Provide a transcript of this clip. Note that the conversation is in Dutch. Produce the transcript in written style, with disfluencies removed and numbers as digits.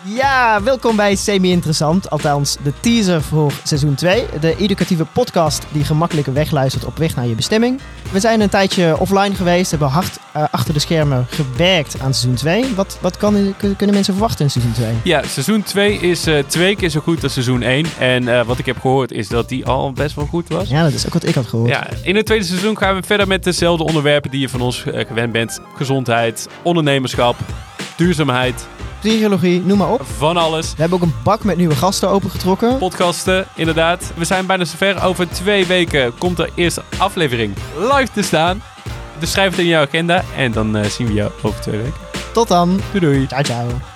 Ja, welkom bij Semi-Interessant, althans de teaser voor seizoen 2. De educatieve podcast die gemakkelijk wegluistert op weg naar je bestemming. We zijn een tijdje offline geweest, hebben hard achter de schermen gewerkt aan seizoen 2. Wat kunnen mensen verwachten in seizoen 2? Ja, seizoen 2 is 2 keer zo goed als seizoen 1. En wat ik heb gehoord is dat die al best wel goed was. Ja, dat is ook wat ik had gehoord. Ja, in het tweede seizoen gaan we verder met dezelfde onderwerpen die je van ons gewend bent. Gezondheid, ondernemerschap, duurzaamheid. Psychologie, noem maar op. Van alles. We hebben ook een bak met nieuwe gasten opengetrokken. Podcasten, inderdaad. We zijn bijna zover. Over 2 weken komt de eerste aflevering live te staan. Dus schrijf het in jouw agenda en dan zien we jou over 2 weken. Tot dan. Doei doei. Ciao, ciao.